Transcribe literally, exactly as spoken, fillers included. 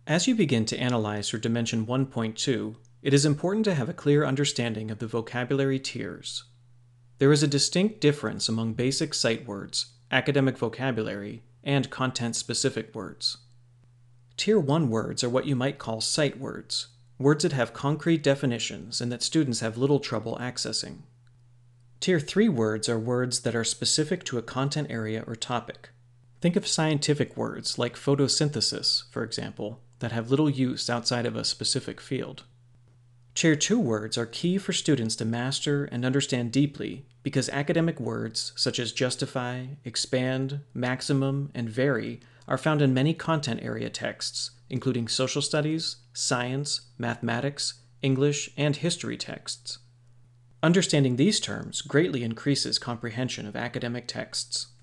As you begin to analyze for Dimension one point two, it is important to have a clear understanding of the vocabulary tiers. There is a distinct difference among basic sight words, academic vocabulary, and content-specific words. Tier one words are what you might call sight words, words that have concrete definitions and that students have little trouble accessing. Tier three words are words that are specific to a content area or topic. Think of scientific words like photosynthesis, for example, that have little use outside of a specific field. Tier two words are key for students to master and understand deeply because academic words such as justify, expand, maximum, and vary are found in many content area texts, including social studies, science, mathematics, English, and history texts. Understanding these terms greatly increases comprehension of academic texts.